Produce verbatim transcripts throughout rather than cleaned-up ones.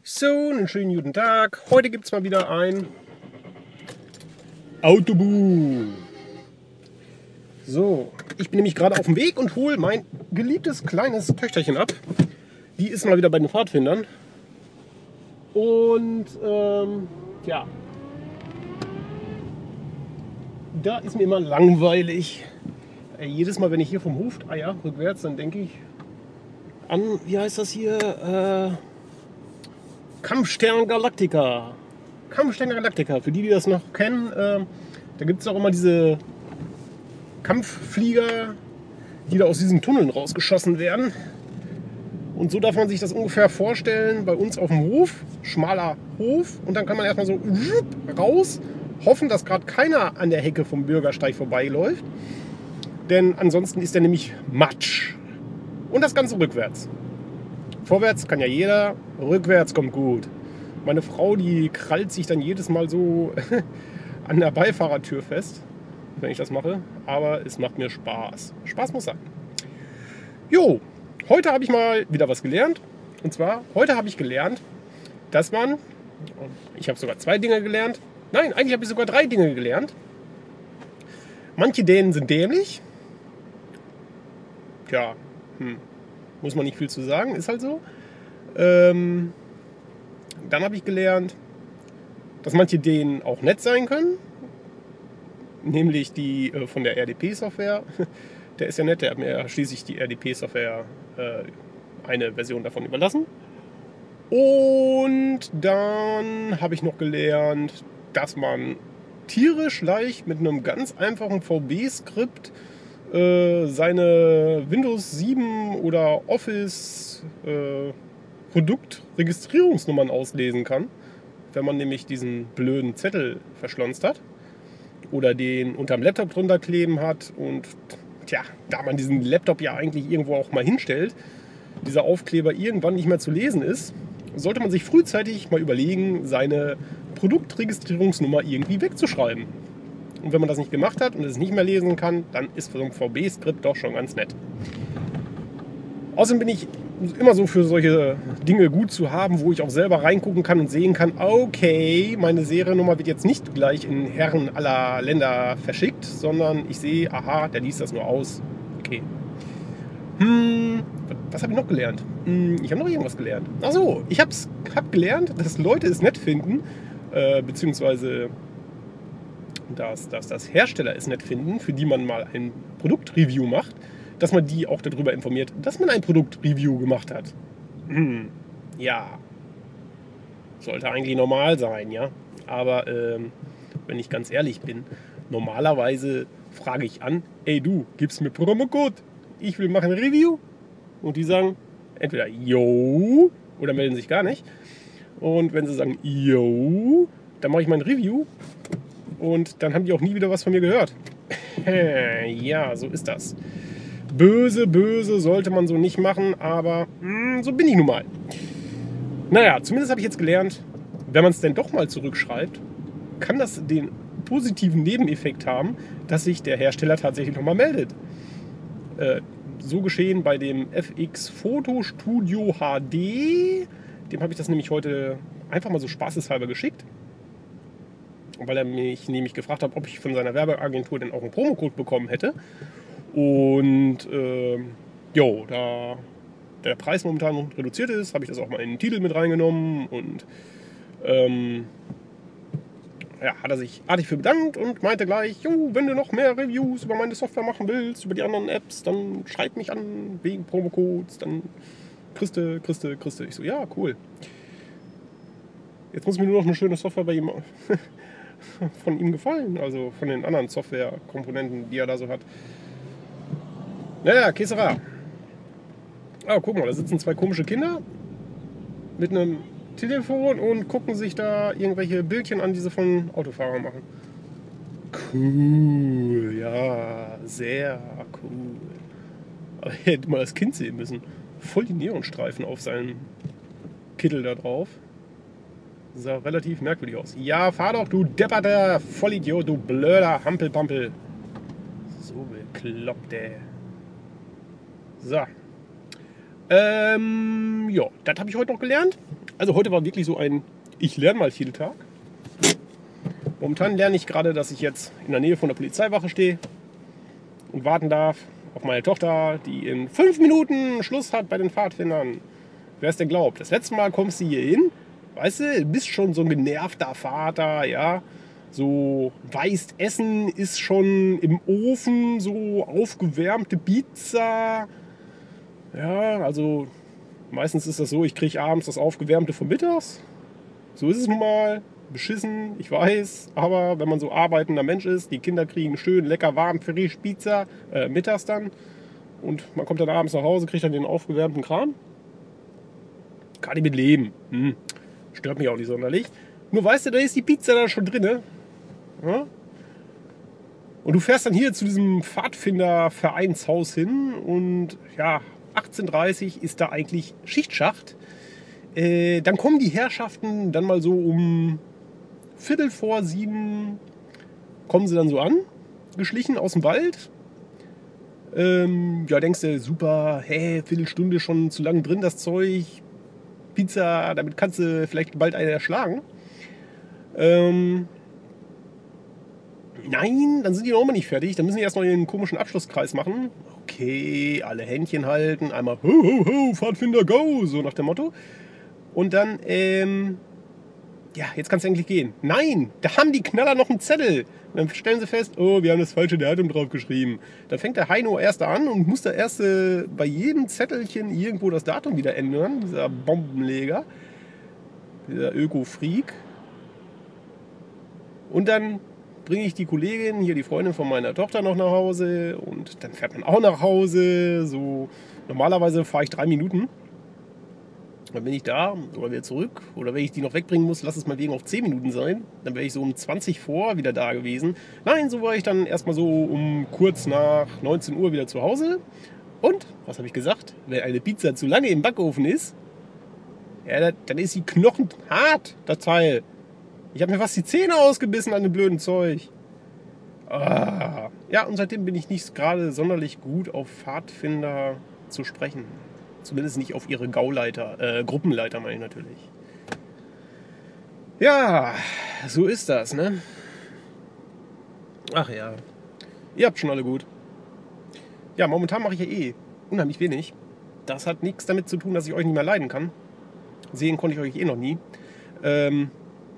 So, einen schönen guten Tag. Heute gibt es mal wieder ein Autobuch. So, ich bin nämlich gerade auf dem Weg und hole mein geliebtes kleines Töchterchen ab. Die ist mal wieder bei den Pfadfindern. Und ähm, ja, da ist mir immer langweilig. Äh, jedes Mal, wenn ich hier vom Hof eier rückwärts, dann denke ich an, wie heißt das hier? Äh, Kampfstern Galactica. Kampfstern Galactica, für die, die das noch kennen, äh, da gibt es auch immer diese Kampfflieger, die da aus diesen Tunneln rausgeschossen werden. Und so darf man sich das ungefähr vorstellen bei uns auf dem Hof. Schmaler Hof. Und dann kann man erstmal so raus, hoffen, dass gerade keiner an der Hecke vom Bürgersteig vorbeiläuft. Denn ansonsten ist der nämlich Matsch. Und das Ganze rückwärts. Vorwärts kann ja jeder, rückwärts kommt gut. Meine Frau, die krallt sich dann jedes Mal so an der Beifahrertür fest, wenn ich das mache. Aber es macht mir Spaß. Spaß muss sein. Jo, heute habe ich mal wieder was gelernt. Und zwar, heute habe ich gelernt, dass man, ich habe sogar zwei Dinge gelernt. Nein, eigentlich habe ich sogar drei Dinge gelernt. Manche Dänen sind dämlich. Tja, hm. Muss man nicht viel zu sagen, ist halt so. Ähm, dann habe ich gelernt, dass manche Dänen auch nett sein können. Nämlich die äh, von der R D P-Software. Der ist ja nett, der hat mir schließlich die R D P-Software äh, eine Version davon überlassen. Und dann habe ich noch gelernt, dass man tierisch leicht mit einem ganz einfachen V B-Skript seine Windows sieben oder Office äh, Produktregistrierungsnummern auslesen kann, wenn man nämlich diesen blöden Zettel verschlonzt hat oder den unterm Laptop drunter kleben hat. Und tja, da man diesen Laptop ja eigentlich irgendwo auch mal hinstellt, dieser Aufkleber irgendwann nicht mehr zu lesen ist, sollte man sich frühzeitig mal überlegen, seine Produktregistrierungsnummer irgendwie wegzuschreiben. Und wenn man das nicht gemacht hat und es nicht mehr lesen kann, dann ist so ein V B-Skript doch schon ganz nett. Außerdem bin ich immer so für solche Dinge gut zu haben, wo ich auch selber reingucken kann und sehen kann, okay, meine Seriennummer wird jetzt nicht gleich in Herren aller Länder verschickt, sondern ich sehe, aha, der liest das nur aus. Okay. Hm, was habe ich noch gelernt? Hm, ich habe noch irgendwas gelernt. Ach so, ich habe hab gelernt, dass Leute es nett finden, äh, beziehungsweise Dass, dass das Hersteller es nett finden, für die man mal ein Produktreview macht, dass man die auch darüber informiert, dass man ein Produktreview gemacht hat. Hm, ja, sollte eigentlich normal sein, ja. Aber ähm, wenn ich ganz ehrlich bin, normalerweise frage ich an, ey du, gibst mir Promocode, ich will machen ein Review. Und die sagen entweder yo oder melden sich gar nicht. Und wenn sie sagen yo, dann mache ich mein Review. Und dann haben die auch nie wieder was von mir gehört. Ja, so ist das. Böse, böse sollte man so nicht machen, aber mh, so bin ich nun mal. Naja, zumindest habe ich jetzt gelernt, wenn man es denn doch mal zurückschreibt, kann das den positiven Nebeneffekt haben, dass sich der Hersteller tatsächlich nochmal meldet. Äh, so geschehen bei dem F X Photo Studio H D. Dem habe ich das nämlich heute einfach mal so spaßeshalber geschickt. Weil er mich nämlich gefragt hat, ob ich von seiner Werbeagentur denn auch einen Promocode bekommen hätte. Und äh, jo, da der Preis momentan reduziert ist, habe ich das auch mal in den Titel mit reingenommen. Und ähm, ja, hat er sich artig für bedankt und meinte gleich, jo, wenn du noch mehr Reviews über meine Software machen willst, über die anderen Apps, dann schreib mich an wegen Promocodes, dann kriegst du, kriegst du, kriegst du. Ich so, ja, cool. Jetzt muss mir nur noch eine schöne Software bei ihm von ihm gefallen, also von den anderen Softwarekomponenten, die er da so hat. Naja, Kesera. Ah, guck mal, da sitzen zwei komische Kinder mit einem Telefon und gucken sich da irgendwelche Bildchen an, die sie von Autofahrern machen. Cool, ja, sehr cool. Aber ich hätte mal das Kind sehen müssen. Voll die Neonstreifen auf seinem Kittel da drauf. Sah relativ merkwürdig aus. Ja, fahr doch, du depperter Vollidiot, du blöder Hampelpampel. So bekloppt, ey. So. Ähm, ja, das habe ich heute noch gelernt. Also heute war wirklich so ein Ich lerne mal viel Tag. Momentan lerne ich gerade, dass ich jetzt in der Nähe von der Polizeiwache stehe und warten darf auf meine Tochter, die in fünf Minuten Schluss hat bei den Pfadfindern. Wer es denn glaubt? Das letzte Mal kommst du hier hin, weißt du, du bist schon so ein genervter Vater, ja. So weißt, Essen ist schon im Ofen, so aufgewärmte Pizza. Ja, also meistens ist das so, ich kriege abends das aufgewärmte vom Mittags. So ist es nun mal. Beschissen, ich weiß, aber wenn man so arbeitender Mensch ist, die Kinder kriegen schön lecker warm frisch Pizza, äh, mittags dann, und man kommt dann abends nach Hause, kriegt dann den aufgewärmten Kram. Kann ich mit leben. Hm. Stört mich auch nicht sonderlich. Nur weißt du, da ist die Pizza da schon drin. Ne? Ja? Und du fährst dann hier zu diesem Pfadfindervereinshaus hin und ja, achtzehn Uhr dreißig ist da eigentlich Schichtschacht. Äh, dann kommen die Herrschaften dann mal so um Viertel vor sieben, kommen sie dann so an, geschlichen aus dem Wald. Ähm, ja, denkst du, super, hä, Viertelstunde schon zu lang drin, das Zeug, Pizza, damit kannst du vielleicht bald einen erschlagen. Ähm, nein, dann sind die noch immer nicht fertig, dann müssen die erst noch ihren komischen Abschlusskreis machen. Okay, alle Händchen halten, einmal ho, ho, ho, Pfadfinder, go, so nach dem Motto. Und dann, ähm, ja, jetzt kannst du endlich gehen. Nein, da haben die Knaller noch einen Zettel. Und dann stellen sie fest, oh, wir haben das falsche Datum drauf geschrieben. Dann fängt der Heino erst an und muss da erst äh, bei jedem Zettelchen irgendwo das Datum wieder ändern. Dieser Bombenleger, dieser Öko-Freak. Und dann bringe ich die Kollegin, hier die Freundin von meiner Tochter, noch nach Hause. Und dann fährt man auch nach Hause. So, normalerweise fahre ich drei Minuten. Dann bin ich da oder wieder zurück. Oder wenn ich die noch wegbringen muss, lass es mal wegen auf zehn Minuten sein. Dann wäre ich so um zwanzig vor wieder da gewesen. Nein, so war ich dann erstmal so um kurz nach neunzehn Uhr wieder zu Hause. Und, was habe ich gesagt? Wenn eine Pizza zu lange im Backofen ist, ja, dann ist sie knochenhart, das Teil. Ich habe mir fast die Zähne ausgebissen an dem blöden Zeug. Ah. Ja, und seitdem bin ich nicht gerade sonderlich gut auf Pfadfinder zu sprechen. Zumindest nicht auf ihre Gauleiter, äh, Gruppenleiter meine ich natürlich. Ja, so ist das, ne? Ach ja, ihr habt schon alle gut. Ja, momentan mache ich ja eh unheimlich wenig. Das hat nichts damit zu tun, dass ich euch nicht mehr leiden kann. Sehen konnte ich euch eh noch nie. Ähm,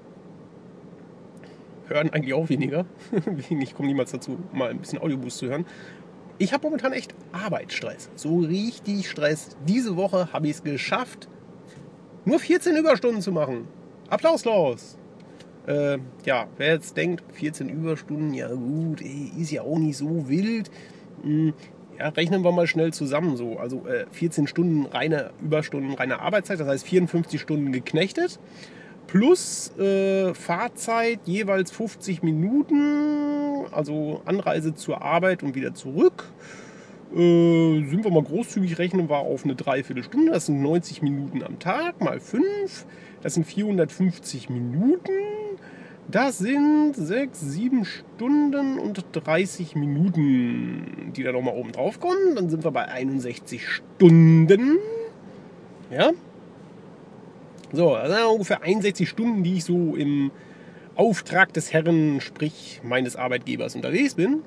hören eigentlich auch weniger. Ich komme niemals dazu, mal ein bisschen Audioboost zu hören. Ich habe momentan echt Arbeitsstress. So richtig Stress. Diese Woche habe ich es geschafft, nur vierzehn Überstunden zu machen. Applauslos! Äh, ja, wer jetzt denkt, vierzehn Überstunden, ja gut, ey, ist ja auch nicht so wild. Hm, ja, rechnen wir mal schnell zusammen so. Also äh, vierzehn Stunden reine Überstunden, reine Arbeitszeit, das heißt vierundfünfzig Stunden geknechtet. Plus äh, Fahrzeit jeweils fünfzig Minuten, also Anreise zur Arbeit und wieder zurück. Äh, sind wir mal großzügig, rechnen wir auf eine Dreiviertelstunde. Das sind neunzig Minuten am Tag mal fünf. Das sind vierhundertfünfzig Minuten. Das sind sechs, sieben Stunden und dreißig Minuten, die da nochmal oben drauf kommen. Dann sind wir bei einundsechzig Stunden. Ja. So, das sind ungefähr einundsechzig Stunden, die ich so im Auftrag des Herrn, sprich meines Arbeitgebers, unterwegs bin.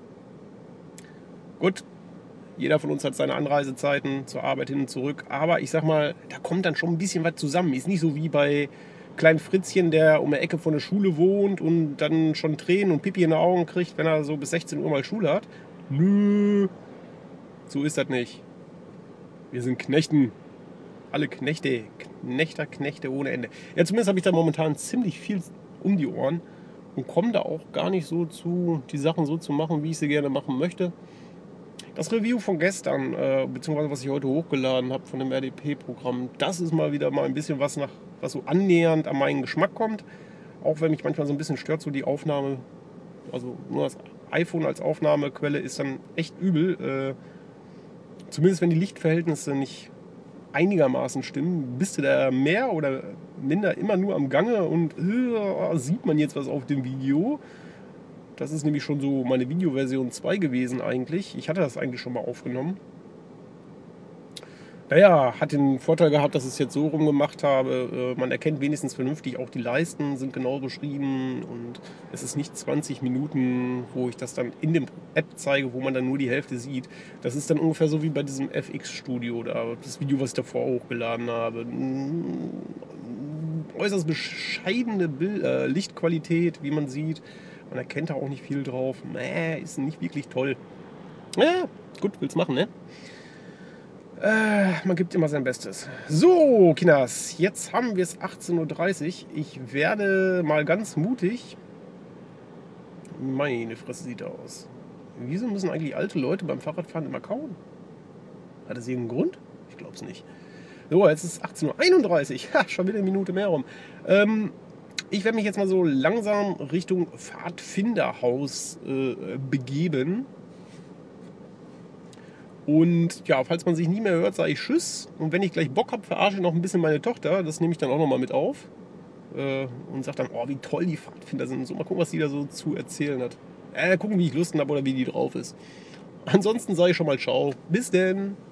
Gut, jeder von uns hat seine Anreisezeiten zur Arbeit hin und zurück. Aber ich sag mal, da kommt dann schon ein bisschen was zusammen. Ist nicht so wie bei kleinen Fritzchen, der um die Ecke von der Schule wohnt und dann schon Tränen und Pipi in den Augen kriegt, wenn er so bis sechzehn Uhr mal Schule hat. Nö, so ist das nicht. Wir sind Knechten. Alle Knechte, Knechter, Knechte ohne Ende. Ja, zumindest habe ich da momentan ziemlich viel um die Ohren und komme da auch gar nicht so zu, die Sachen so zu machen, wie ich sie gerne machen möchte. Das Review von gestern, äh, beziehungsweise was ich heute hochgeladen habe von dem R D P-Programm, das ist mal wieder mal ein bisschen was, nach, was so annähernd an meinen Geschmack kommt. Auch wenn mich manchmal so ein bisschen stört, so die Aufnahme, also nur das iPhone als Aufnahmequelle ist dann echt übel. Äh, zumindest wenn die Lichtverhältnisse nicht einigermaßen stimmen, bist du da mehr oder minder immer nur am Gange und äh, sieht man jetzt was auf dem Video. Das ist nämlich schon so meine Videoversion zwei gewesen eigentlich. Ich hatte das eigentlich schon mal aufgenommen. Naja, hat den Vorteil gehabt, dass ich es jetzt so rum gemacht habe. Äh, man erkennt wenigstens vernünftig, auch die Leisten sind genau beschrieben und es ist nicht zwanzig Minuten, wo ich das dann in dem App zeige, wo man dann nur die Hälfte sieht. Das ist dann ungefähr so wie bei diesem F X-Studio, da, das Video, was ich davor hochgeladen habe. Äußerst bescheidene Bild, äh, Lichtqualität, wie man sieht. Man erkennt da auch nicht viel drauf. Mäh, ist nicht wirklich toll. Ja, gut, will's machen, ne? Äh, man gibt immer sein Bestes. So, Kinders, jetzt haben wir es achtzehn Uhr dreißig. Ich werde mal ganz mutig. Meine Fresse sieht aus. Wieso müssen eigentlich alte Leute beim Fahrradfahren immer kauen? Hat das irgendeinen Grund? Ich glaube es nicht. So, jetzt ist es achtzehn Uhr einunddreißig. Ha, schon wieder eine Minute mehr rum. Ähm, ich werde mich jetzt mal so langsam Richtung Pfadfinderhaus äh, begeben. Und ja, falls man sich nie mehr hört, sage ich Tschüss. Und wenn ich gleich Bock habe, verarsche ich noch ein bisschen meine Tochter. Das nehme ich dann auch nochmal mit auf. Äh, und sage dann, oh, wie toll die Pfadfinder sind. So, mal gucken, was die da so zu erzählen hat. Äh, gucken, wie ich Lust habe oder wie die drauf ist. Ansonsten sage ich schon mal Ciao. Bis denn.